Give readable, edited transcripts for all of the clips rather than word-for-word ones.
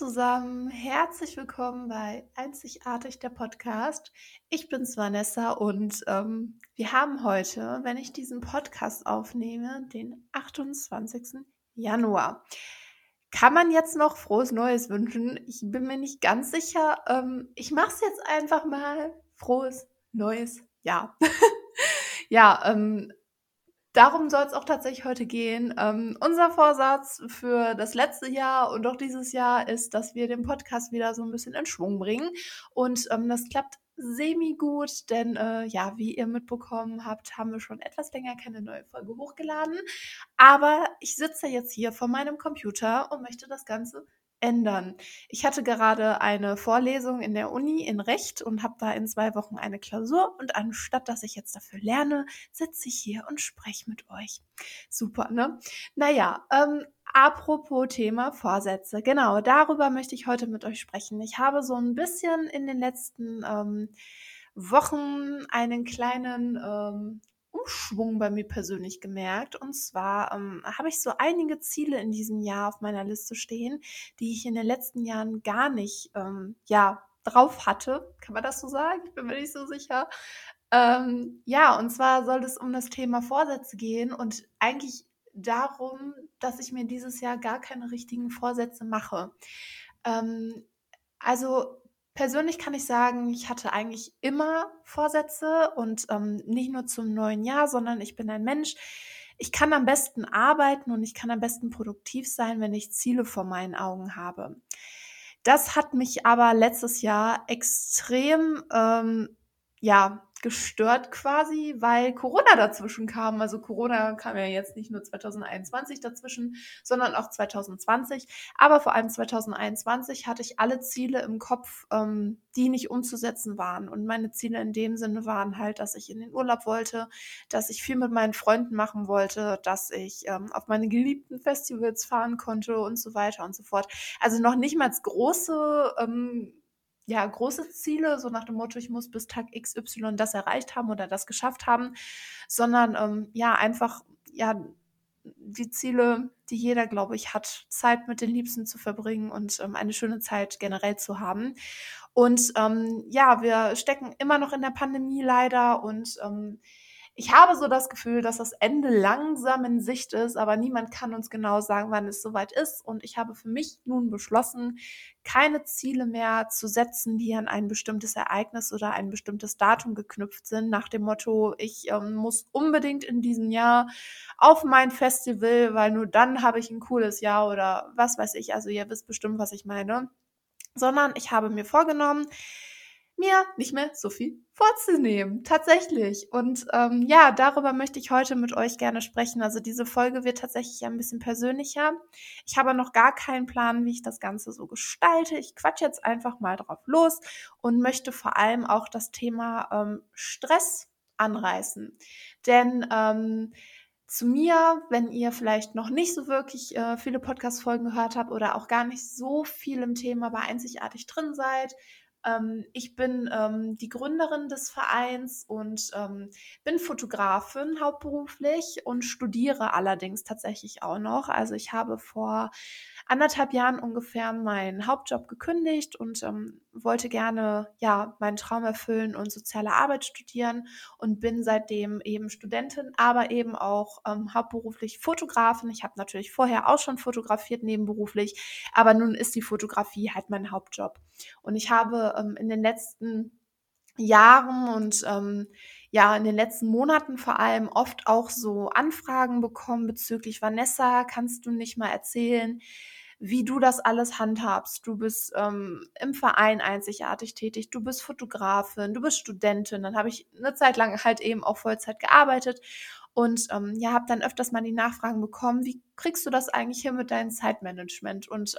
zusammen, herzlich willkommen bei Einzigartig der Podcast. Ich bin's Vanessa und wir haben heute, wenn ich diesen Podcast aufnehme, den 28. Januar. Kann man jetzt noch frohes Neues wünschen? Ich bin mir nicht ganz sicher. Ich mache es jetzt einfach mal. Frohes neues Jahr. Ja, darum soll es auch tatsächlich heute gehen. Unser Vorsatz für das letzte Jahr und auch dieses Jahr ist, dass wir den Podcast wieder so ein bisschen in Schwung bringen. Und das klappt semi-gut, denn ja, wie ihr mitbekommen habt, haben wir schon etwas länger keine neue Folge hochgeladen. Aber ich sitze jetzt hier vor meinem Computer und möchte das Ganze ändern. Ich hatte gerade eine Vorlesung in der Uni in Recht und habe da in 2 Wochen eine Klausur. Und anstatt dass ich jetzt dafür lerne, sitze ich hier und spreche mit euch. Super, ne? Naja, apropos Thema Vorsätze. Genau, darüber möchte ich heute mit euch sprechen. Ich habe so ein bisschen in den letzten Wochen einen kleinen Umschwung bei mir persönlich gemerkt. Und zwar habe ich so einige Ziele in diesem Jahr auf meiner Liste stehen, die ich in den letzten Jahren gar nicht ja, drauf hatte. Kann man das so sagen? Ich bin mir nicht so sicher. Ja, und zwar soll es um das Thema Vorsätze gehen und eigentlich darum, dass ich mir dieses Jahr gar keine richtigen Vorsätze mache. Ähm, also persönlich kann ich sagen, ich hatte eigentlich immer Vorsätze und nicht nur zum neuen Jahr, sondern ich bin ein Mensch. Ich kann am besten arbeiten und ich kann am besten produktiv sein, wenn ich Ziele vor meinen Augen habe. Das hat mich aber letztes Jahr extrem ja, gestört quasi, weil Corona dazwischen kam. Also Corona kam ja jetzt nicht nur 2021 dazwischen, sondern auch 2020. Aber vor allem 2021 hatte ich alle Ziele im Kopf, die nicht umzusetzen waren. Und meine Ziele in dem Sinne waren halt, dass ich in den Urlaub wollte, dass ich viel mit meinen Freunden machen wollte, dass ich auf meine geliebten Festivals fahren konnte und so weiter und so fort. Also noch nicht mal große ja, große Ziele, so nach dem Motto, ich muss bis Tag XY das erreicht haben oder das geschafft haben, sondern ja, einfach, ja, die Ziele, die jeder, glaube ich, hat, Zeit mit den Liebsten zu verbringen und eine schöne Zeit generell zu haben. Und ja, wir stecken immer noch in der Pandemie leider und ich habe so das Gefühl, dass das Ende langsam in Sicht ist, aber niemand kann uns genau sagen, wann es soweit ist. Und ich habe für mich nun beschlossen, keine Ziele mehr zu setzen, die an ein bestimmtes Ereignis oder ein bestimmtes Datum geknüpft sind, nach dem Motto, ich muss unbedingt in diesem Jahr auf mein Festival, weil nur dann habe ich ein cooles Jahr oder was weiß ich. Also ihr wisst bestimmt, was ich meine. Sondern ich habe mir vorgenommen, mir nicht mehr so viel vorzunehmen, tatsächlich. Und ja, darüber möchte ich heute mit euch gerne sprechen. Also diese Folge wird tatsächlich ein bisschen persönlicher. Ich habe noch gar keinen Plan, wie ich das Ganze so gestalte. Ich quatsche jetzt einfach mal drauf los und möchte vor allem auch das Thema Stress anreißen. Denn zu mir, wenn ihr vielleicht noch nicht so wirklich viele Podcast-Folgen gehört habt oder auch gar nicht so viel im Thema bei Einzigartig drin seid, ich bin die Gründerin des Vereins und bin Fotografin hauptberuflich und studiere allerdings tatsächlich auch noch. Also ich habe vor 1,5 Jahren ungefähr meinen Hauptjob gekündigt und wollte gerne ja meinen Traum erfüllen und soziale Arbeit studieren und bin seitdem eben Studentin, aber eben auch hauptberuflich Fotografin. Ich habe natürlich vorher auch schon fotografiert nebenberuflich, aber nun ist die Fotografie halt mein Hauptjob. Und ich habe in den letzten Jahren und ja, in den letzten Monaten vor allem oft auch so Anfragen bekommen bezüglich Vanessa, kannst du nicht mal erzählen, wie du das alles handhabst? Du bist im Verein einzigartig tätig, du bist Fotografin, du bist Studentin. Dann habe ich eine Zeit lang halt eben auch Vollzeit gearbeitet und ja, habe dann öfters mal die Nachfragen bekommen, wie kriegst du das eigentlich hin mit deinem Zeitmanagement und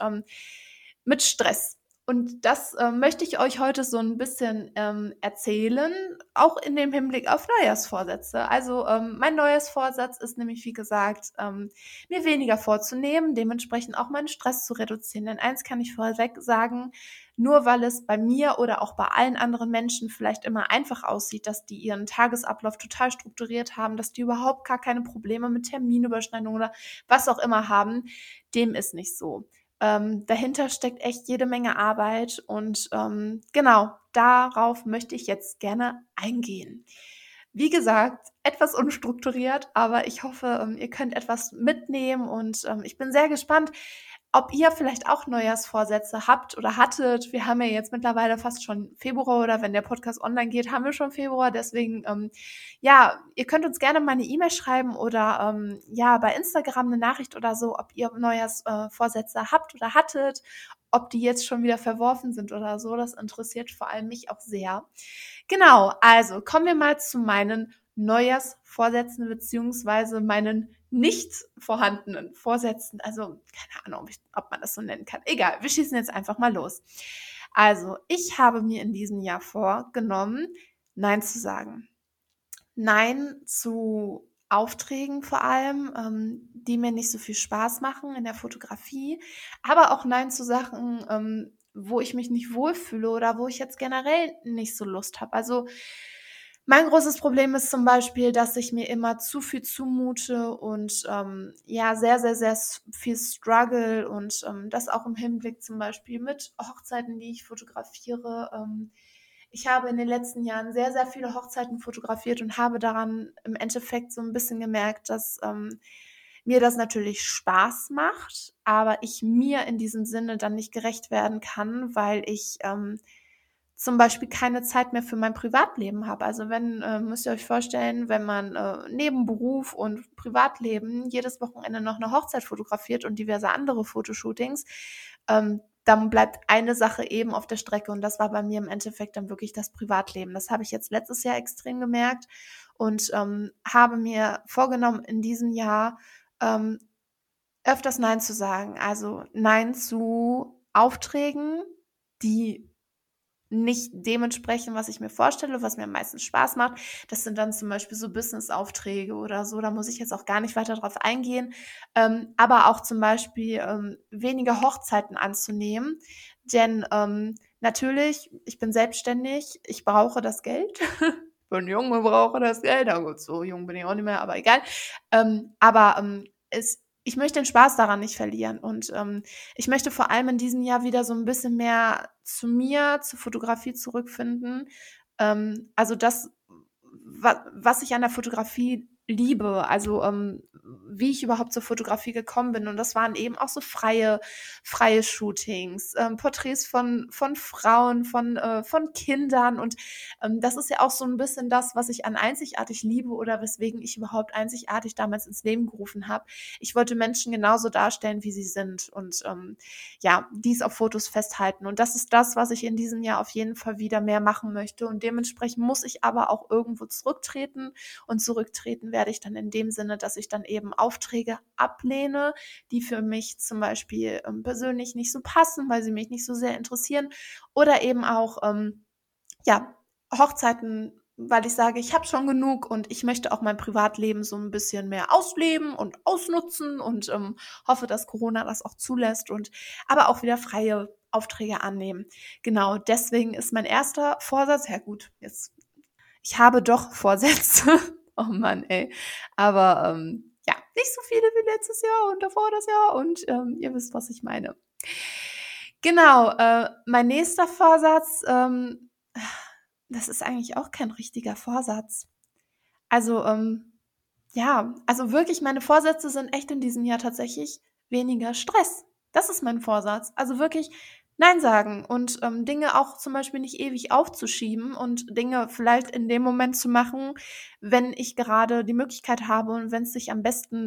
mit Stress? Und das möchte ich euch heute so ein bisschen erzählen, auch in dem Hinblick auf Neujahrsvorsätze. Also mein Neujahrsvorsatz ist nämlich, wie gesagt, mir weniger vorzunehmen, dementsprechend auch meinen Stress zu reduzieren. Denn eins kann ich vorweg sagen, nur weil es bei mir oder auch bei allen anderen Menschen vielleicht immer einfach aussieht, dass die ihren Tagesablauf total strukturiert haben, dass die überhaupt gar keine Probleme mit Terminüberschneidung oder was auch immer haben, dem ist nicht so. Dahinter steckt echt jede Menge Arbeit und genau, darauf möchte ich jetzt gerne eingehen. Wie gesagt, etwas unstrukturiert, aber ich hoffe, ihr könnt etwas mitnehmen und ich bin sehr gespannt, ob ihr vielleicht auch Neujahrsvorsätze habt oder hattet. Wir haben ja jetzt mittlerweile fast schon Februar oder wenn der Podcast online geht, haben wir schon Februar. Deswegen, ja, ihr könnt uns gerne mal eine E-Mail schreiben oder ja, bei Instagram eine Nachricht oder so, ob ihr Neujahrsvorsätze habt oder hattet, ob die jetzt schon wieder verworfen sind oder so. Das interessiert vor allem mich auch sehr. Genau, also kommen wir mal zu meinen Neujahrsvorsätzen beziehungsweise meinen nicht vorhandenen Vorsätzen. Also keine Ahnung, ob man das so nennen kann. Egal, wir schießen jetzt einfach mal los. Also ich habe mir in diesem Jahr vorgenommen, Nein zu sagen. Nein zu Aufträgen vor allem, die mir nicht so viel Spaß machen in der Fotografie, aber auch Nein zu Sachen, wo ich mich nicht wohlfühle oder wo ich jetzt generell nicht so Lust habe. Also mein großes Problem ist zum Beispiel, dass ich mir immer zu viel zumute und ja, sehr, sehr, sehr viel struggle und das auch im Hinblick zum Beispiel mit Hochzeiten, die ich fotografiere. Ich habe in den letzten Jahren sehr, sehr viele Hochzeiten fotografiert und habe daran im Endeffekt so ein bisschen gemerkt, dass mir das natürlich Spaß macht, aber ich mir in diesem Sinne dann nicht gerecht werden kann, weil ich zum Beispiel keine Zeit mehr für mein Privatleben habe. Also wenn, müsst ihr euch vorstellen, wenn man neben Beruf und Privatleben jedes Wochenende noch eine Hochzeit fotografiert und diverse andere Fotoshootings, dann bleibt eine Sache eben auf der Strecke und das war bei mir im Endeffekt dann wirklich das Privatleben. Das habe ich jetzt letztes Jahr extrem gemerkt und habe mir vorgenommen, in diesem Jahr ähm, öfters Nein zu sagen. Also Nein zu Aufträgen, die nicht dementsprechend, was ich mir vorstelle, was mir am meisten Spaß macht. Das sind dann zum Beispiel so Business-Aufträge oder so. Da muss ich jetzt auch gar nicht weiter drauf eingehen. Aber auch zum Beispiel weniger Hochzeiten anzunehmen. Denn natürlich, ich bin selbstständig, ich brauche das Geld. Bin jung und brauche das Geld. Na gut, so jung bin ich auch nicht mehr, aber egal. Ich möchte den Spaß daran nicht verlieren. Und ich möchte vor allem in diesem Jahr wieder so ein bisschen mehr zu mir, zur Fotografie zurückfinden. Also das, was ich an der Fotografie liebe, also wie ich überhaupt zur Fotografie gekommen bin. Und das waren eben auch so freie Shootings, Porträts von Frauen, von Kindern. Und das ist ja auch so ein bisschen das, was ich an einzigartig liebe oder weswegen ich überhaupt einzigartig damals ins Leben gerufen habe. Ich wollte Menschen genauso darstellen, wie sie sind und ja, dies auf Fotos festhalten. Und das ist das, was ich in diesem Jahr auf jeden Fall wieder mehr machen möchte. Und dementsprechend muss ich aber auch irgendwo zurücktreten. Und zurücktreten werde ich dann in dem Sinne, dass ich dann eben Aufträge ablehne, die für mich zum Beispiel persönlich nicht so passen, weil sie mich nicht so sehr interessieren. Oder eben auch, ja, Hochzeiten, weil ich sage, ich habe schon genug und ich möchte auch mein Privatleben so ein bisschen mehr ausleben und ausnutzen und hoffe, dass Corona das auch zulässt und aber auch wieder freie Aufträge annehmen. Genau, deswegen ist mein erster Vorsatz, ja gut, jetzt, ich habe doch Vorsätze. Oh Mann, ey. Aber ja, nicht so viele wie letztes Jahr und davor das Jahr und ihr wisst, was ich meine. Genau, mein nächster Vorsatz, das ist eigentlich auch kein richtiger Vorsatz. Also, ja, also wirklich, meine Vorsätze sind echt in diesem Jahr tatsächlich weniger Stress. Das ist mein Vorsatz. Also wirklich Nein sagen und Dinge auch zum Beispiel nicht ewig aufzuschieben und Dinge vielleicht in dem Moment zu machen, wenn ich gerade die Möglichkeit habe und wenn es sich am besten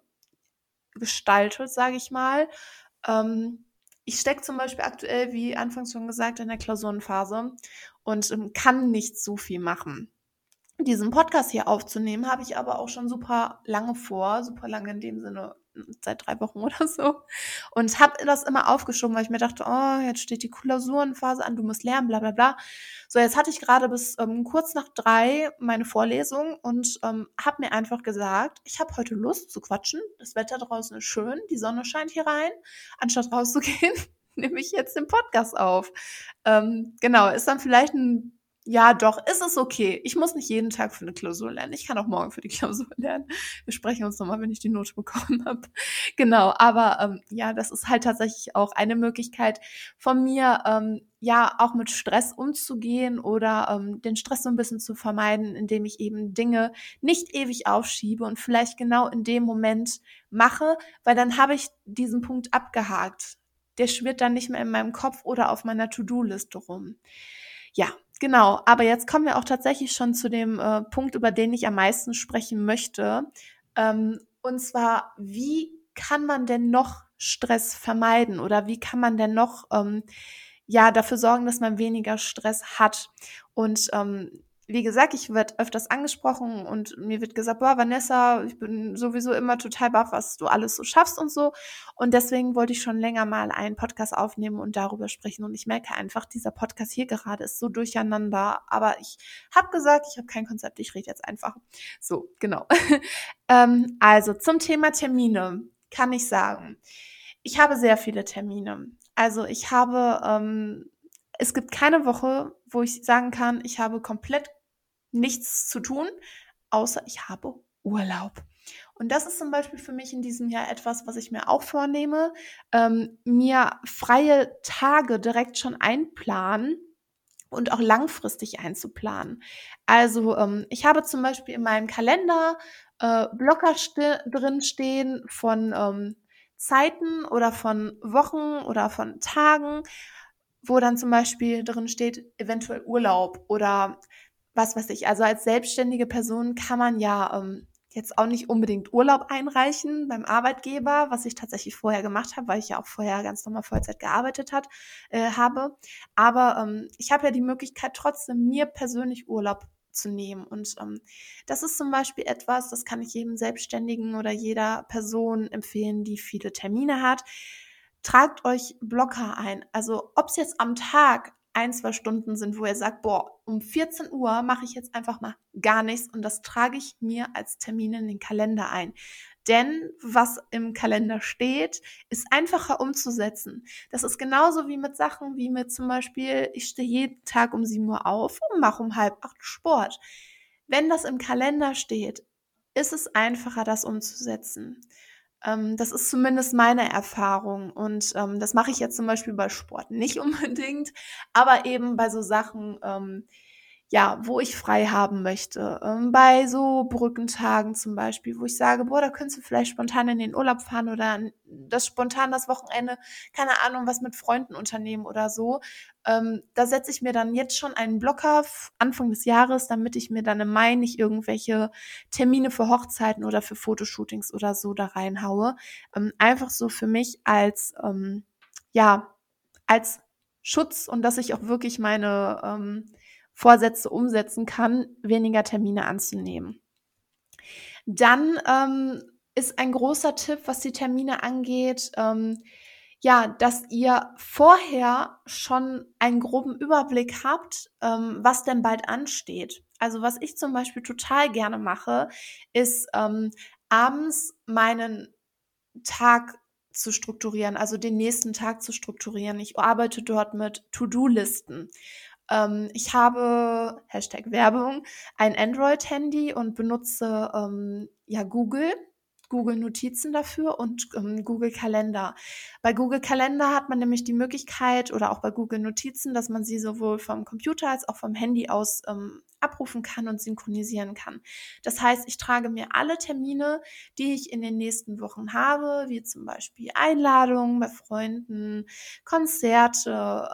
gestaltet, sage ich mal. Ähm, Ich stecke zum Beispiel aktuell, wie anfangs schon gesagt, in der Klausurenphase und kann nicht so viel machen. Diesen Podcast hier aufzunehmen, habe ich aber auch schon super lange vor, super lange in dem Sinne, seit 3 Wochen oder so. Und habe das immer aufgeschoben, weil ich mir dachte, oh, jetzt steht die Klausurenphase an, du musst lernen, bla bla bla. So, jetzt hatte ich gerade bis kurz nach 3 meine Vorlesung und habe mir einfach gesagt, ich habe heute Lust zu quatschen. Das Wetter draußen ist schön, die Sonne scheint hier rein. Anstatt rauszugehen, nehme ich jetzt den Podcast auf. Genau, ist dann vielleicht ein Ja, doch, ist es okay. Ich muss nicht jeden Tag für eine Klausur lernen. Ich kann auch morgen für die Klausur lernen. Wir sprechen uns nochmal, wenn ich die Note bekommen habe. Genau, aber ja, das ist halt tatsächlich auch eine Möglichkeit von mir, ja, auch mit Stress umzugehen oder den Stress so ein bisschen zu vermeiden, indem ich eben Dinge nicht ewig aufschiebe und vielleicht genau in dem Moment mache, weil dann habe ich diesen Punkt abgehakt. Der schwirrt dann nicht mehr in meinem Kopf oder auf meiner To-Do-Liste rum. Ja, genau. Aber jetzt kommen wir auch tatsächlich schon zu dem Punkt, über den ich am meisten sprechen möchte. Und zwar, wie kann man denn noch Stress vermeiden oder wie kann man denn noch ja dafür sorgen, dass man weniger Stress hat? Und wie gesagt, ich werde öfters angesprochen und mir wird gesagt, boah, Vanessa, ich bin sowieso immer total baff, was du alles so schaffst und so. Und deswegen wollte ich schon länger mal einen Podcast aufnehmen und darüber sprechen. Und ich merke einfach, dieser Podcast hier gerade ist so durcheinander. Aber ich habe gesagt, ich habe kein Konzept, ich rede jetzt einfach. So, genau. Also zum Thema Termine kann ich sagen, ich habe sehr viele Termine. Also es gibt keine Woche, wo ich sagen kann, ich habe komplett nichts zu tun, außer ich habe Urlaub. Und das ist zum Beispiel für mich in diesem Jahr etwas, was ich mir auch vornehme, mir freie Tage direkt schon einplanen und auch langfristig einzuplanen. Also ich habe zum Beispiel in meinem Kalender Blocker drin stehen von Zeiten oder von Wochen oder von Tagen, wo dann zum Beispiel drin steht, eventuell Urlaub oder was weiß ich. Also als selbstständige Person kann man ja jetzt auch nicht unbedingt Urlaub einreichen beim Arbeitgeber, was ich tatsächlich vorher gemacht habe, weil ich ja auch vorher ganz normal Vollzeit gearbeitet habe. Aber ich habe ja die Möglichkeit, trotzdem mir persönlich Urlaub zu nehmen. Und das ist zum Beispiel etwas, das kann ich jedem Selbstständigen oder jeder Person empfehlen, die viele Termine hat. Tragt euch Blocker ein. Also ob es jetzt am Tag 1, 2 Stunden sind, wo ihr sagt, boah, um 14 Uhr mache ich jetzt einfach mal gar nichts und das trage ich mir als Termin in den Kalender ein. Denn was im Kalender steht, ist einfacher umzusetzen. Das ist genauso wie mit Sachen, wie mit zum Beispiel, ich stehe jeden Tag um 7 Uhr auf und mache um 7:30 Sport. Wenn das im Kalender steht, ist es einfacher, das umzusetzen. Das ist zumindest meine Erfahrung und das mache ich jetzt zum Beispiel bei Sport nicht unbedingt, aber eben bei so Sachen, ja, wo ich frei haben möchte. Bei so Brückentagen zum Beispiel, wo ich sage, boah, da könntest du vielleicht spontan in den Urlaub fahren oder das spontan das Wochenende, keine Ahnung, was mit Freunden unternehmen oder so. Da setze ich mir dann jetzt schon einen Blocker Anfang des Jahres, damit ich mir dann im Mai nicht irgendwelche Termine für Hochzeiten oder für Fotoshootings oder so da reinhaue. Einfach so für mich als, ja, als Schutz und dass ich auch wirklich meine Vorsätze umsetzen kann, weniger Termine anzunehmen. Dann ist ein großer Tipp, was die Termine angeht, ja, dass ihr vorher schon einen groben Überblick habt, was denn bald ansteht. Also was ich zum Beispiel total gerne mache, ist abends meinen Tag zu strukturieren, also den nächsten Tag zu strukturieren. Ich arbeite dort mit To-Do-Listen. Ich habe, Hashtag Werbung, ein Android-Handy und benutze ja Google Notizen dafür und Google Kalender. Bei Google Kalender hat man nämlich die Möglichkeit oder auch bei Google Notizen, dass man sie sowohl vom Computer als auch vom Handy aus abrufen kann und synchronisieren kann. Das heißt, ich trage mir alle Termine, die ich in den nächsten Wochen habe, wie zum Beispiel Einladungen bei Freunden, Konzerte,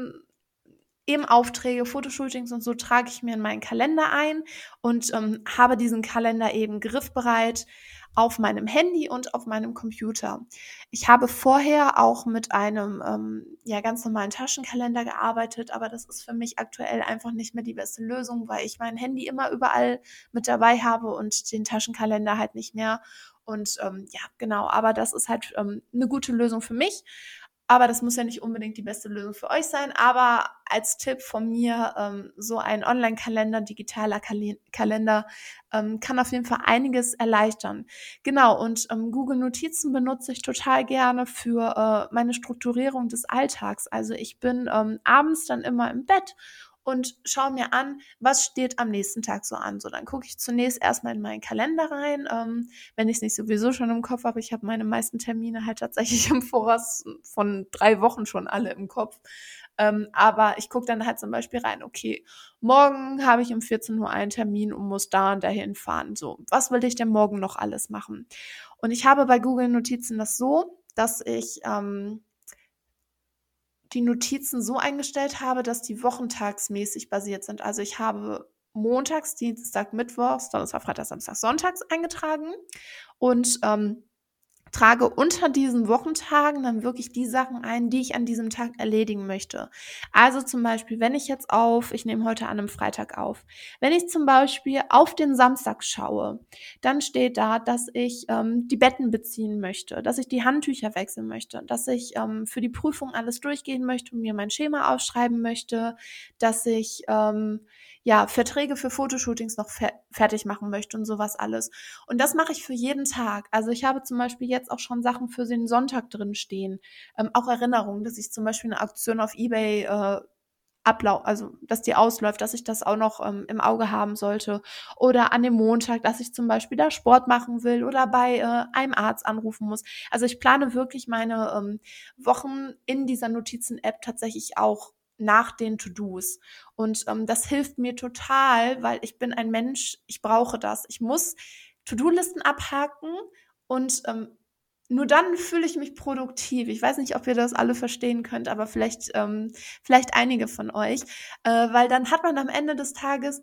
eben Aufträge, Fotoshootings und so trage ich mir in meinen Kalender ein und habe diesen Kalender eben griffbereit auf meinem Handy und auf meinem Computer. Ich habe vorher auch mit einem ja ganz normalen Taschenkalender gearbeitet, aber das ist für mich aktuell einfach nicht mehr die beste Lösung, weil ich mein Handy immer überall mit dabei habe und den Taschenkalender halt nicht mehr. Und ja, genau, aber das ist halt eine gute Lösung für mich. Aber das muss ja nicht unbedingt die beste Lösung für euch sein. Aber als Tipp von mir, so ein Online-Kalender, digitaler Kalender, kann auf jeden Fall einiges erleichtern. Genau, und Google Notizen benutze ich total gerne für meine Strukturierung des Alltags. Also ich bin abends dann immer im Bett und schaue mir an, was steht am nächsten Tag so an. So, dann gucke ich zunächst erstmal in meinen Kalender rein, wenn ich es nicht sowieso schon im Kopf habe. Ich habe meine meisten Termine halt tatsächlich im Voraus von 3 Wochen schon alle im Kopf. Aber ich gucke dann halt zum Beispiel rein, okay, morgen habe ich um 14 Uhr einen Termin und muss da und dahin fahren. So, was will ich denn morgen noch alles machen? Und ich habe bei Google Notizen das so, dass ich die Notizen so eingestellt habe, dass die wochentagsmäßig basiert sind. Also ich habe montags, Dienstag, Mittwochs, Donnerstag, Freitag, Samstag, Sonntags eingetragen und trage unter diesen Wochentagen dann wirklich die Sachen ein, die ich an diesem Tag erledigen möchte. Also zum Beispiel, wenn ich jetzt ich nehme heute an einem Freitag auf, wenn ich zum Beispiel auf den Samstag schaue, dann steht da, dass ich die Betten beziehen möchte, dass ich die Handtücher wechseln möchte, dass ich für die Prüfung alles durchgehen möchte und mir mein Schema aufschreiben möchte, dass ich Verträge für Fotoshootings noch fertig machen möchte und sowas alles. Und das mache ich für jeden Tag. Also ich habe zum Beispiel jetzt auch schon Sachen für den Sonntag drin stehen. Auch Erinnerungen, dass ich zum Beispiel eine Auktion auf eBay also dass die ausläuft, dass ich das auch noch im Auge haben sollte. Oder an dem Montag, dass ich zum Beispiel da Sport machen will oder bei einem Arzt anrufen muss. Also ich plane wirklich meine Wochen in dieser Notizen-App tatsächlich auch nach den To-Dos. Und das hilft mir total, weil ich bin ein Mensch, ich brauche das. Ich muss To-Do-Listen abhaken und nur dann fühle ich mich produktiv. Ich weiß nicht, ob ihr das alle verstehen könnt, aber vielleicht einige von euch, weil dann hat man am Ende des Tages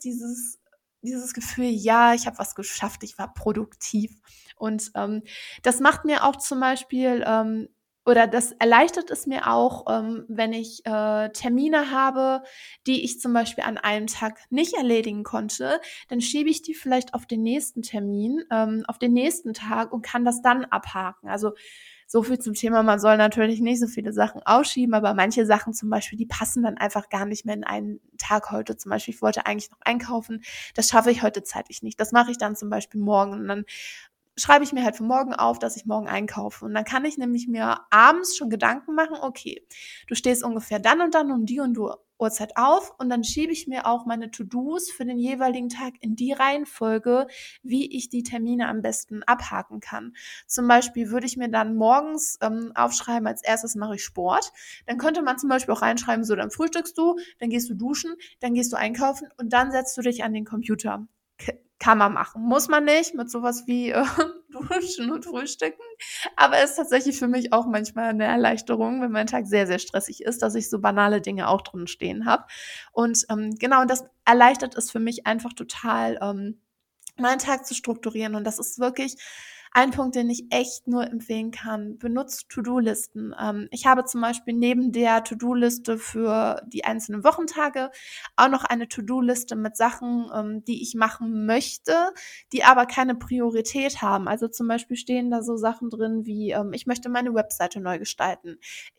dieses Gefühl, ja, ich habe was geschafft, ich war produktiv. Und das macht mir auch zum Beispiel oder das erleichtert es mir auch, wenn ich Termine habe, die ich zum Beispiel an einem Tag nicht erledigen konnte, dann schiebe ich die vielleicht auf den nächsten Termin, auf den nächsten Tag und kann das dann abhaken. Also so viel zum Thema, man soll natürlich nicht so viele Sachen ausschieben, aber manche Sachen zum Beispiel, die passen dann einfach gar nicht mehr in einen Tag heute. Zum Beispiel, ich wollte eigentlich noch einkaufen, das schaffe ich heute zeitlich nicht. Das mache ich dann zum Beispiel morgen und dann schreibe ich mir halt für morgen auf, dass ich morgen einkaufe. Und dann kann ich nämlich mir abends schon Gedanken machen, okay, du stehst ungefähr dann und dann um die und die Uhrzeit auf und dann schiebe ich mir auch meine To-Dos für den jeweiligen Tag in die Reihenfolge, wie ich die Termine am besten abhaken kann. Zum Beispiel würde ich mir dann morgens aufschreiben, als erstes mache ich Sport. Dann könnte man zum Beispiel auch reinschreiben, so dann frühstückst du, dann gehst du duschen, dann gehst du einkaufen und dann setzt du dich an den Computer. Kann man machen. Muss man nicht mit sowas wie Duschen und Frühstücken. Aber ist tatsächlich für mich auch manchmal eine Erleichterung, wenn mein Tag sehr, sehr stressig ist, dass ich so banale Dinge auch drin stehen habe. Und genau, und das erleichtert es für mich einfach total, meinen Tag zu strukturieren. Und das ist wirklich ein Punkt, den ich echt nur empfehlen kann. Benutzt To-Do-Listen. Ich habe zum Beispiel neben der To-Do-Liste für die einzelnen Wochentage auch noch eine To-Do-Liste mit Sachen, die ich machen möchte, die aber keine Priorität haben. Also zum Beispiel stehen da so Sachen drin wie, ich möchte meine Webseite neu gestalten.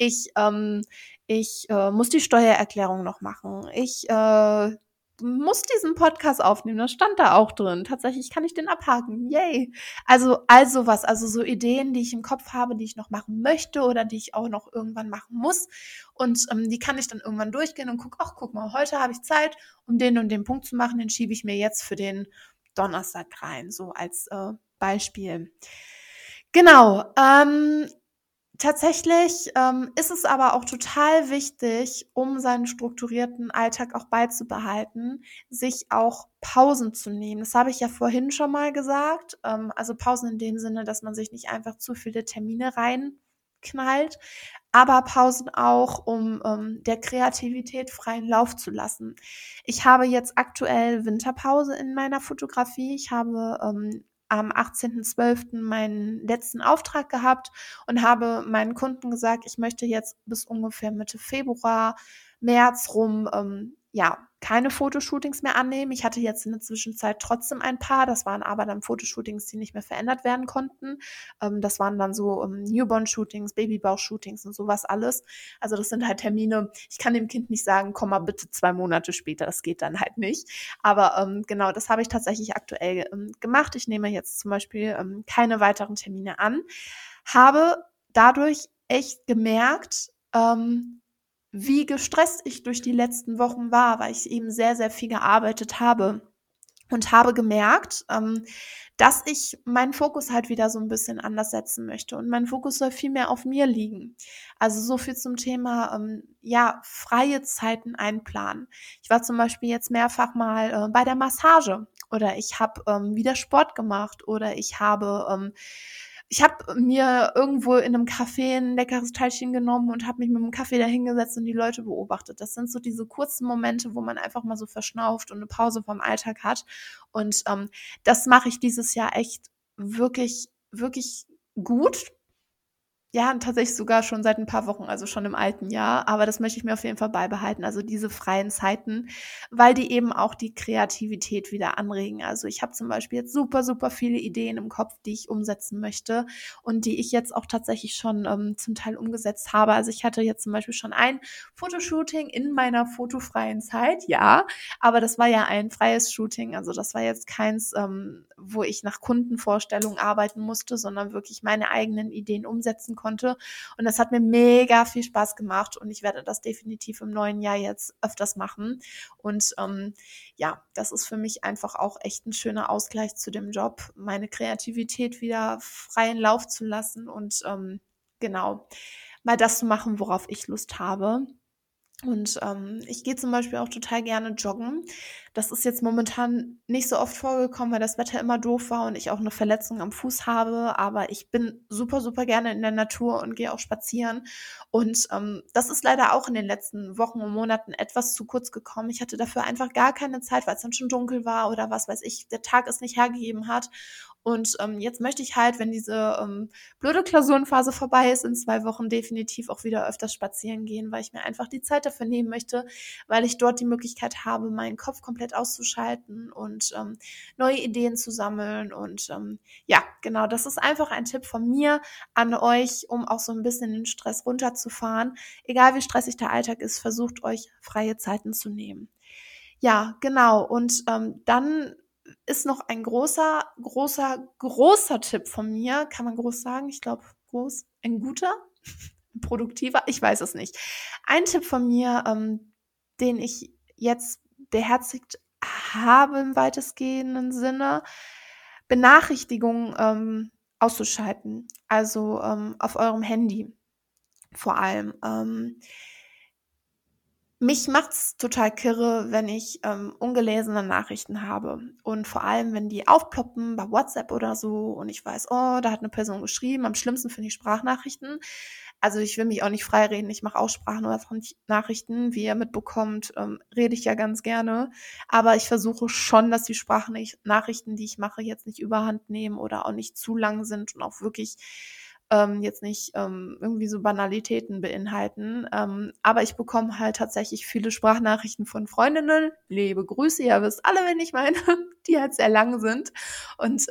Ich muss die Steuererklärung noch machen. Ich muss diesen Podcast aufnehmen. Das stand da auch drin. Tatsächlich kann ich den abhaken. Yay. Also was, also so Ideen, die ich im Kopf habe, die ich noch machen möchte oder die ich auch noch irgendwann machen muss. Und die kann ich dann irgendwann durchgehen und guck mal, heute habe ich Zeit, um den und den Punkt zu machen. Den schiebe ich mir jetzt für den Donnerstag rein, so als Beispiel. Genau. Tatsächlich ist es aber auch total wichtig, um seinen strukturierten Alltag auch beizubehalten, sich auch Pausen zu nehmen. Das habe ich ja vorhin schon mal gesagt. Also Pausen in dem Sinne, dass man sich nicht einfach zu viele Termine reinknallt, aber Pausen auch, um der Kreativität freien Lauf zu lassen. Ich habe jetzt aktuell Winterpause in meiner Fotografie. Ich habe am 18.12. meinen letzten Auftrag gehabt und habe meinen Kunden gesagt, ich möchte jetzt bis ungefähr Mitte Februar, März rum, keine Fotoshootings mehr annehmen. Ich hatte jetzt in der Zwischenzeit trotzdem ein paar. Das waren aber dann Fotoshootings, die nicht mehr verändert werden konnten. Das waren dann so Newborn-Shootings, Babybauch-Shootings und sowas alles. Also das sind halt Termine. Ich kann dem Kind nicht sagen, komm mal bitte 2 Monate später. Das geht dann halt nicht. Aber genau, das habe ich tatsächlich aktuell gemacht. Ich nehme jetzt zum Beispiel keine weiteren Termine an. Habe dadurch echt gemerkt, wie gestresst ich durch die letzten Wochen war, weil ich eben sehr, sehr viel gearbeitet habe. Und habe gemerkt, dass ich meinen Fokus halt wieder so ein bisschen anders setzen möchte. Und mein Fokus soll viel mehr auf mir liegen. Also so viel zum Thema, ja, freie Zeiten einplanen. Ich war zum Beispiel jetzt mehrfach mal bei der Massage oder ich habe wieder Sport gemacht oder ich habe mir irgendwo in einem Café ein leckeres Teilchen genommen und habe mich mit dem Kaffee da hingesetzt und die Leute beobachtet. Das sind so diese kurzen Momente, wo man einfach mal so verschnauft und eine Pause vom Alltag hat. Und das mache ich dieses Jahr echt wirklich, wirklich gut. Ja, und tatsächlich sogar schon seit ein paar Wochen, also schon im alten Jahr, aber das möchte ich mir auf jeden Fall beibehalten, also diese freien Zeiten, weil die eben auch die Kreativität wieder anregen. Also ich habe zum Beispiel jetzt super, super viele Ideen im Kopf, die ich umsetzen möchte und die ich jetzt auch tatsächlich schon zum Teil umgesetzt habe. Also ich hatte jetzt zum Beispiel schon ein Fotoshooting in meiner fotofreien Zeit, ja, aber das war ja ein freies Shooting, also das war jetzt keins, wo ich nach Kundenvorstellungen arbeiten musste, sondern wirklich meine eigenen Ideen umsetzen konnte. Und das hat mir mega viel Spaß gemacht und ich werde das definitiv im neuen Jahr jetzt öfters machen. Und ja, das ist für mich einfach auch echt ein schöner Ausgleich zu dem Job, meine Kreativität wieder freien Lauf zu lassen und genau, mal das zu machen, worauf ich Lust habe. Und ich gehe zum Beispiel auch total gerne joggen. Das ist jetzt momentan nicht so oft vorgekommen, weil das Wetter immer doof war und ich auch eine Verletzung am Fuß habe. Aber ich bin super, super gerne in der Natur und gehe auch spazieren. Und das ist leider auch in den letzten Wochen und Monaten etwas zu kurz gekommen. Ich hatte dafür einfach gar keine Zeit, weil es dann schon dunkel war oder was weiß ich, der Tag es nicht hergegeben hat. Und jetzt möchte ich halt, wenn diese blöde Klausurenphase vorbei ist, in 2 Wochen definitiv auch wieder öfters spazieren gehen, weil ich mir einfach die Zeit dafür nehmen möchte, weil ich dort die Möglichkeit habe, meinen Kopf komplett auszuschalten und neue Ideen zu sammeln. Und ja, genau, das ist einfach ein Tipp von mir an euch, um auch so ein bisschen den Stress runterzufahren. Egal wie stressig der Alltag ist, versucht euch freie Zeiten zu nehmen. Ja, genau. Und dann ist noch ein großer, großer, großer Tipp von mir. Kann man groß sagen? Ich glaube, groß. Ein guter, ein produktiver, ich weiß es nicht. Ein Tipp von mir, den ich jetzt beherzigt habe im weitestgehenden Sinne, Benachrichtigungen auszuschalten. Also auf eurem Handy vor allem. Mich macht's total kirre, wenn ich ungelesene Nachrichten habe und vor allem, wenn die aufploppen bei WhatsApp oder so und ich weiß, oh, da hat eine Person geschrieben. Am schlimmsten finde ich Sprachnachrichten. Also ich will mich auch nicht freireden, ich mache auch Sprachnachrichten. Wie ihr mitbekommt, rede ich ja ganz gerne, aber ich versuche schon, dass die Sprachnachrichten, die ich mache, jetzt nicht überhand nehmen oder auch nicht zu lang sind und auch wirklich jetzt nicht irgendwie so Banalitäten beinhalten. Aber ich bekomme halt tatsächlich viele Sprachnachrichten von Freundinnen. Liebe Grüße, ihr wisst alle, wen ich meine, die halt sehr lang sind. Und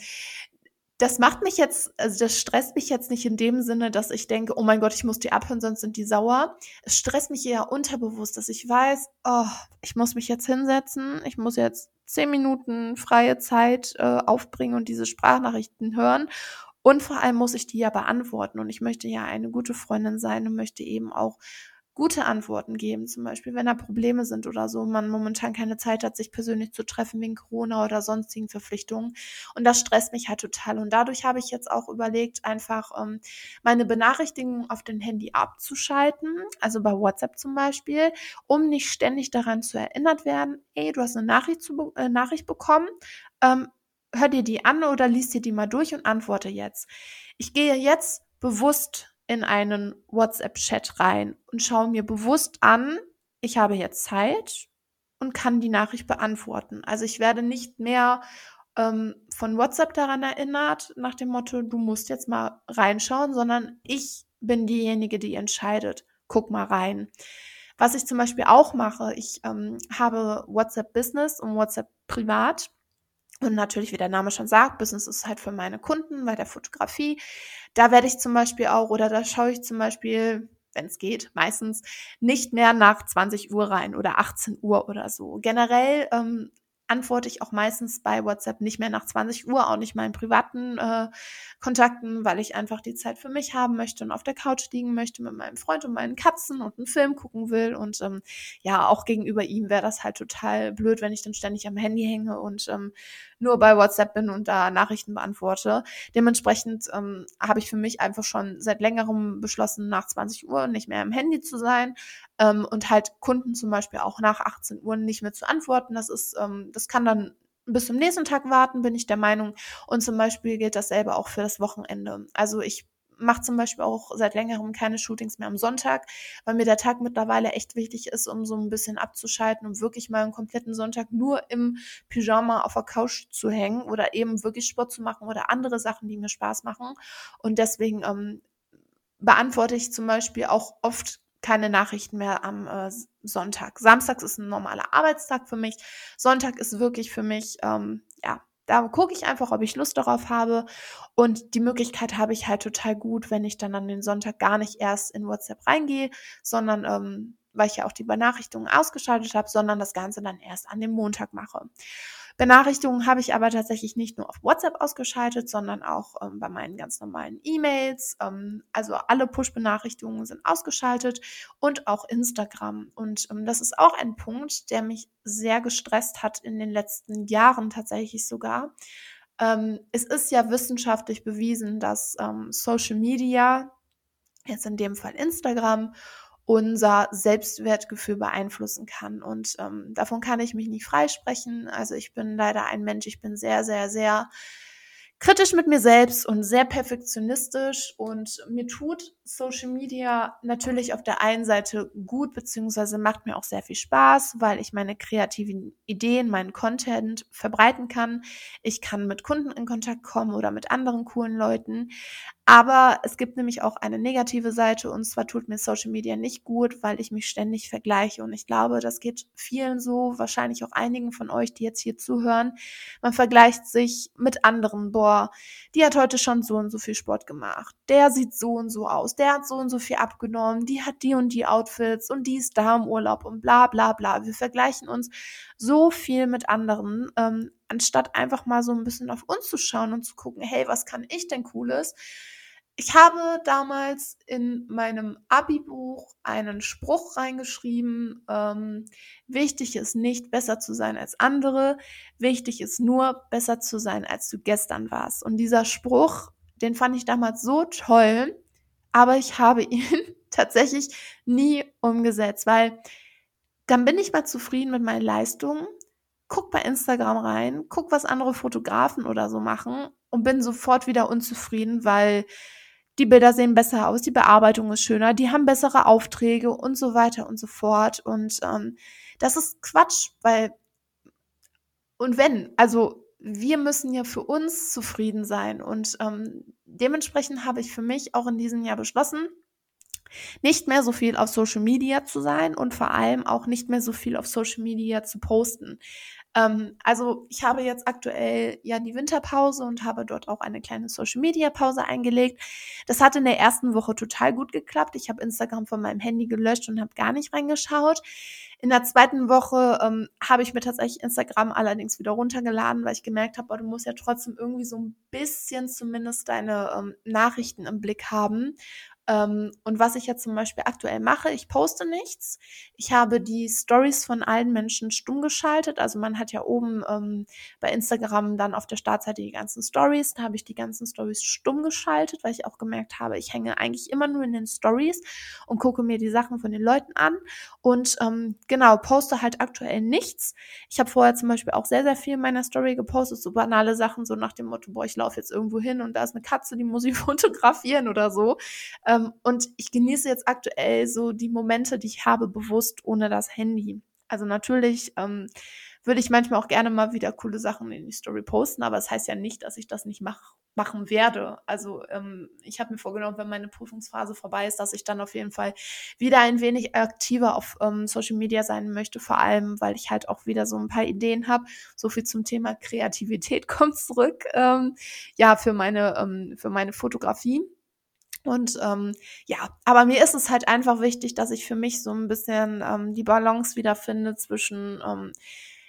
das macht mich jetzt, also das stresst mich jetzt nicht in dem Sinne, dass ich denke, oh mein Gott, ich muss die abhören, sonst sind die sauer. Es stresst mich eher unterbewusst, dass ich weiß, oh, ich muss mich jetzt hinsetzen, ich muss jetzt 10 Minuten freie Zeit aufbringen und diese Sprachnachrichten hören. Und vor allem muss ich die ja beantworten. Und ich möchte ja eine gute Freundin sein und möchte eben auch gute Antworten geben. Zum Beispiel, wenn da Probleme sind oder so, man momentan keine Zeit hat, sich persönlich zu treffen wegen Corona oder sonstigen Verpflichtungen. Und das stresst mich halt total. Und dadurch habe ich jetzt auch überlegt, einfach meine Benachrichtigungen auf dem Handy abzuschalten, also bei WhatsApp zum Beispiel, um nicht ständig daran zu erinnert werden, ey, du hast eine Nachricht bekommen, hör dir die an oder lies dir die mal durch und antworte jetzt. Ich gehe jetzt bewusst in einen WhatsApp-Chat rein und schaue mir bewusst an, ich habe jetzt Zeit und kann die Nachricht beantworten. Also ich werde nicht mehr von WhatsApp daran erinnert, nach dem Motto, du musst jetzt mal reinschauen, sondern ich bin diejenige, die entscheidet. Guck mal rein. Was ich zum Beispiel auch mache, ich habe WhatsApp Business und WhatsApp Privat. Und natürlich, wie der Name schon sagt, Business ist halt für meine Kunden bei der Fotografie. Da werde ich zum Beispiel auch, oder da schaue ich zum Beispiel, wenn es geht, meistens nicht mehr nach 20 Uhr rein oder 18 Uhr oder so. Generell antworte ich auch meistens bei WhatsApp nicht mehr nach 20 Uhr, auch nicht meinen privaten Kontakten, weil ich einfach die Zeit für mich haben möchte und auf der Couch liegen möchte mit meinem Freund und meinen Katzen und einen Film gucken will. Und ja, auch gegenüber ihm wäre das halt total blöd, wenn ich dann ständig am Handy hänge und nur bei WhatsApp bin und da Nachrichten beantworte. Dementsprechend habe ich für mich einfach schon seit längerem beschlossen, nach 20 Uhr nicht mehr am Handy zu sein und halt Kunden zum Beispiel auch nach 18 Uhr nicht mehr zu antworten. Das kann dann bis zum nächsten Tag warten, bin ich der Meinung. Und zum Beispiel gilt dasselbe auch für das Wochenende. Also ich mache zum Beispiel auch seit längerem keine Shootings mehr am Sonntag, weil mir der Tag mittlerweile echt wichtig ist, um so ein bisschen abzuschalten, um wirklich mal einen kompletten Sonntag nur im Pyjama auf der Couch zu hängen oder eben wirklich Sport zu machen oder andere Sachen, die mir Spaß machen. Und deswegen beantworte ich zum Beispiel auch oft keine Nachrichten mehr am Sonntag. Samstags ist ein normaler Arbeitstag für mich. Sonntag ist wirklich für mich, ja, da gucke ich einfach, ob ich Lust darauf habe. Und die Möglichkeit habe ich halt total gut, wenn ich dann an den Sonntag gar nicht erst in WhatsApp reingehe, sondern weil ich ja auch die Benachrichtigungen ausgeschaltet habe, sondern das Ganze dann erst an dem Montag mache. Benachrichtigungen habe ich aber tatsächlich nicht nur auf WhatsApp ausgeschaltet, sondern auch bei meinen ganz normalen E-Mails. Also alle Push-Benachrichtigungen sind ausgeschaltet und auch Instagram. Und das ist auch ein Punkt, der mich sehr gestresst hat in den letzten Jahren tatsächlich sogar. Es ist ja wissenschaftlich bewiesen, dass Social Media, jetzt in dem Fall Instagram, unser Selbstwertgefühl beeinflussen kann. Und davon kann ich mich nicht freisprechen. Also ich bin leider ein Mensch, ich bin sehr, sehr, sehr kritisch mit mir selbst und sehr perfektionistisch, und mir tut Social Media natürlich auf der einen Seite gut, beziehungsweise macht mir auch sehr viel Spaß, weil ich meine kreativen Ideen, meinen Content verbreiten kann. Ich kann mit Kunden in Kontakt kommen oder mit anderen coolen Leuten. Aber es gibt nämlich auch eine negative Seite, und zwar tut mir Social Media nicht gut, weil ich mich ständig vergleiche, und ich glaube, das geht vielen so, wahrscheinlich auch einigen von euch, die jetzt hier zuhören. Man vergleicht sich mit anderen. Boah, die hat heute schon so und so viel Sport gemacht. Der sieht so und so aus. Der hat so und so viel abgenommen. Die hat die und die Outfits und die ist da im Urlaub und bla bla bla. Wir vergleichen uns so viel mit anderen, anstatt einfach mal so ein bisschen auf uns zu schauen und zu gucken, hey, was kann ich denn Cooles? Ich habe damals in meinem Abi-Buch einen Spruch reingeschrieben: wichtig ist nicht, besser zu sein als andere, wichtig ist nur, besser zu sein, als du gestern warst. Und dieser Spruch, den fand ich damals so toll, aber ich habe ihn tatsächlich nie umgesetzt, weil dann bin ich mal zufrieden mit meinen Leistungen, guck bei Instagram rein, guck, was andere Fotografen oder so machen, und bin sofort wieder unzufrieden, weil die Bilder sehen besser aus, die Bearbeitung ist schöner, die haben bessere Aufträge und so weiter und so fort. Und das ist Quatsch, weil, und wenn, also wir müssen ja für uns zufrieden sein. Und dementsprechend habe ich für mich auch in diesem Jahr beschlossen, nicht mehr so viel auf Social Media zu sein und vor allem auch nicht mehr so viel auf Social Media zu posten. Also ich habe jetzt aktuell ja die Winterpause und habe dort auch eine kleine Social Media Pause eingelegt. Das hat in der ersten Woche total gut geklappt. Ich habe Instagram von meinem Handy gelöscht und habe gar nicht reingeschaut. In der zweiten Woche habe ich mir tatsächlich Instagram allerdings wieder runtergeladen, weil ich gemerkt habe, du musst ja trotzdem irgendwie so ein bisschen zumindest deine Nachrichten im Blick haben. Und was ich jetzt zum Beispiel aktuell mache, ich poste nichts. Ich habe die Stories von allen Menschen stumm geschaltet. Also man hat ja oben bei Instagram dann auf der Startseite die ganzen Stories. Da habe ich die ganzen Stories stumm geschaltet, weil ich auch gemerkt habe, ich hänge eigentlich immer nur in den Stories und gucke mir die Sachen von den Leuten an. Und genau, poste halt aktuell nichts. Ich habe vorher zum Beispiel auch sehr, sehr viel in meiner Story gepostet, so banale Sachen, so nach dem Motto, boah, ich laufe jetzt irgendwo hin und da ist eine Katze, die muss ich fotografieren oder so. Und ich genieße jetzt aktuell so die Momente, die ich habe, bewusst ohne das Handy. Also natürlich würde ich manchmal auch gerne mal wieder coole Sachen in die Story posten, aber das heißt ja nicht, dass ich das nicht machen werde. Also ich habe mir vorgenommen, wenn meine Prüfungsphase vorbei ist, dass ich dann auf jeden Fall wieder ein wenig aktiver auf Social Media sein möchte, vor allem, weil ich halt auch wieder so ein paar Ideen habe. So viel zum Thema Kreativität kommt zurück, ja, für meine Fotografie. Und ja, aber mir ist es halt einfach wichtig, dass ich für mich so ein bisschen die Balance wiederfinde zwischen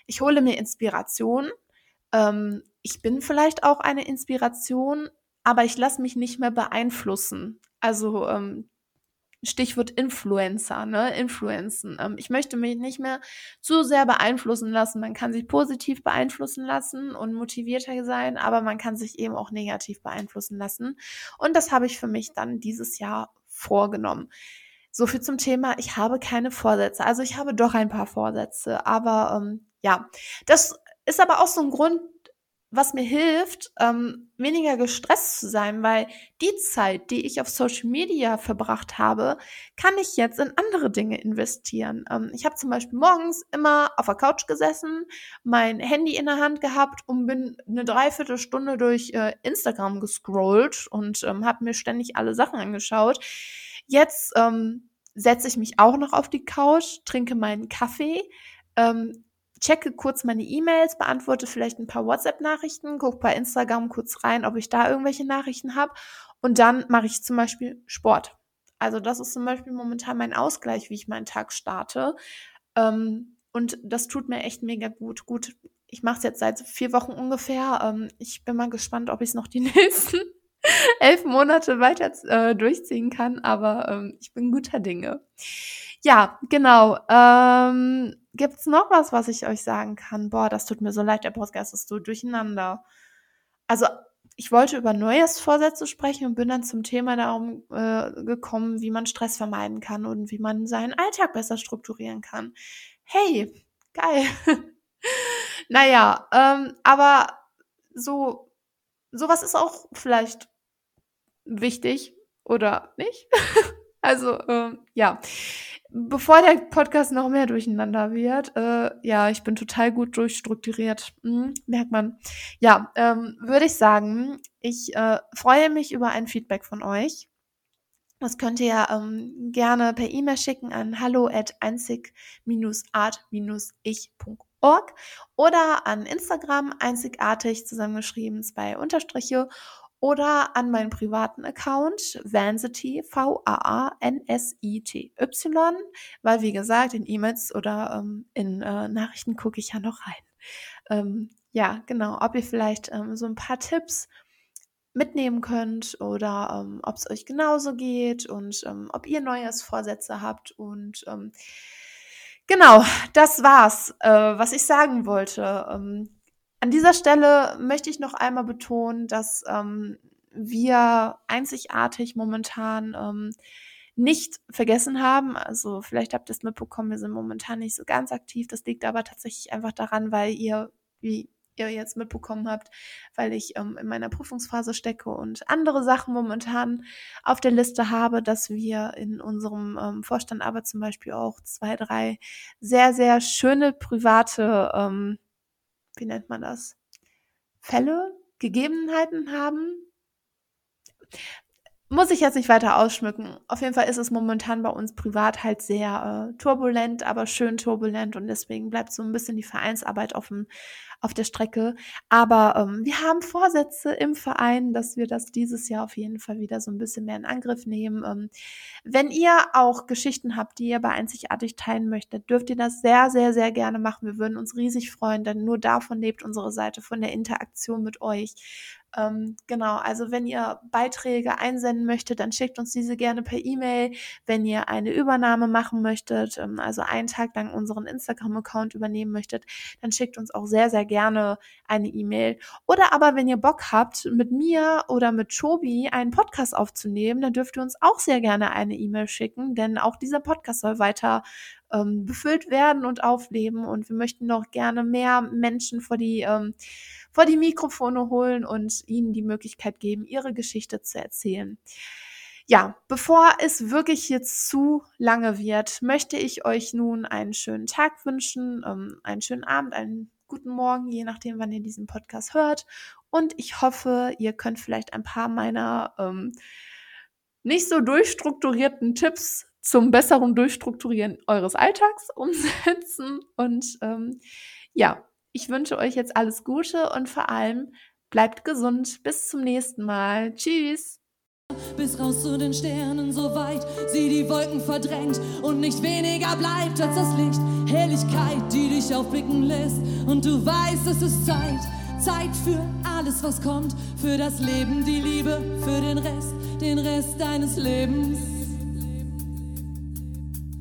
Ich hole mir Inspiration. Ich bin vielleicht auch eine Inspiration, aber ich lasse mich nicht mehr beeinflussen. Also Stichwort Influencer, ne? Influenzen. Ich möchte mich nicht mehr zu sehr beeinflussen lassen. Man kann sich positiv beeinflussen lassen und motivierter sein, aber man kann sich eben auch negativ beeinflussen lassen. Und das habe ich für mich dann dieses Jahr vorgenommen. So viel zum Thema, ich habe keine Vorsätze. Also ich habe doch ein paar Vorsätze, aber ja, das ist aber auch so ein Grund, was mir hilft, weniger gestresst zu sein, weil die Zeit, die ich auf Social Media verbracht habe, kann ich jetzt in andere Dinge investieren. Ich habe zum Beispiel morgens immer auf der Couch gesessen, mein Handy in der Hand gehabt und bin eine Dreiviertelstunde durch Instagram gescrollt und habe mir ständig alle Sachen angeschaut. Jetzt setze ich mich auch noch auf die Couch, trinke meinen Kaffee, checke kurz meine E-Mails, beantworte vielleicht ein paar WhatsApp-Nachrichten, gucke bei Instagram kurz rein, ob ich da irgendwelche Nachrichten habe. Und dann mache ich zum Beispiel Sport. Also das ist zum Beispiel momentan mein Ausgleich, wie ich meinen Tag starte. Und das tut mir echt mega gut. Gut, ich mache es jetzt seit 4 Wochen ungefähr. Ich bin mal gespannt, ob ich es noch die nächsten 11 Monate weiter durchziehen kann, aber ich bin guter Dinge. Ja, genau. Gibt's noch was, was ich euch sagen kann? Boah, das tut mir so leid, der Podcast ist so durcheinander. Also, ich wollte über Neujahrsvorsätze sprechen und bin dann zum Thema darum gekommen, wie man Stress vermeiden kann und wie man seinen Alltag besser strukturieren kann. Hey, geil. Naja, aber so, sowas ist auch vielleicht wichtig oder nicht? Also, ja. Bevor der Podcast noch mehr durcheinander wird, ja, ich bin total gut durchstrukturiert, merkt man. Ja, würde ich sagen, ich freue mich über ein Feedback von euch. Das könnt ihr gerne per E-Mail schicken an hallo@einzig-art-ich.org oder an Instagram einzigartig zusammengeschrieben 2 Unterstriche oder an meinen privaten Account Vansity Vansity, weil wie gesagt in E-Mails oder in Nachrichten gucke ich ja noch rein. Ja, genau, ob ihr vielleicht so ein paar Tipps mitnehmen könnt oder ob es euch genauso geht und ob ihr Neujahrsvorsätze habt. Und genau, das war's, was ich sagen wollte. An dieser Stelle möchte ich noch einmal betonen, dass wir einzigartig momentan nicht vergessen haben. Also vielleicht habt ihr es mitbekommen, wir sind momentan nicht so ganz aktiv. Das liegt aber tatsächlich einfach daran, weil ihr, wie ihr jetzt mitbekommen habt, weil ich in meiner Prüfungsphase stecke und andere Sachen momentan auf der Liste habe, dass wir in unserem Vorstand aber zum Beispiel auch 2, 3 sehr, sehr schöne private, wie nennt man das, Fälle, Gegebenheiten haben. Muss ich jetzt nicht weiter ausschmücken. Auf jeden Fall ist es momentan bei uns privat halt sehr turbulent, aber schön turbulent und deswegen bleibt so ein bisschen die Vereinsarbeit auf der Strecke. Aber wir haben Vorsätze im Verein, dass wir das dieses Jahr auf jeden Fall wieder so ein bisschen mehr in Angriff nehmen. Wenn ihr auch Geschichten habt, die ihr bei Einzigartig teilen möchtet, dürft ihr das sehr, sehr, sehr gerne machen. Wir würden uns riesig freuen, denn nur davon lebt unsere Seite, von der Interaktion mit euch. Genau, also wenn ihr Beiträge einsenden möchtet, dann schickt uns diese gerne per E-Mail. Wenn ihr eine Übernahme machen möchtet, also einen Tag lang unseren Instagram-Account übernehmen möchtet, dann schickt uns auch sehr, sehr gerne eine E-Mail. Oder aber wenn ihr Bock habt, mit mir oder mit Chobi einen Podcast aufzunehmen, dann dürft ihr uns auch sehr gerne eine E-Mail schicken, denn auch dieser Podcast soll weiter befüllt werden und aufleben und wir möchten noch gerne mehr Menschen vor die Mikrofone holen und ihnen die Möglichkeit geben, ihre Geschichte zu erzählen. Ja, bevor es wirklich jetzt zu lange wird, möchte ich euch nun einen schönen Tag wünschen, einen schönen Abend, einen guten Morgen, je nachdem, wann ihr diesen Podcast hört. Und ich hoffe, ihr könnt vielleicht ein paar meiner nicht so durchstrukturierten Tipps zum besseren Durchstrukturieren eures Alltags umsetzen. Und ja, ich wünsche euch jetzt alles Gute und vor allem bleibt gesund. Bis zum nächsten Mal. Tschüss. bis raus zu den Sternen, so weit sie die Wolken verdrängt und nicht weniger bleibt als das Licht. Helligkeit, die dich aufblicken lässt und du weißt, es ist Zeit für alles, was kommt, für das Leben, die Liebe, für den Rest deines Lebens.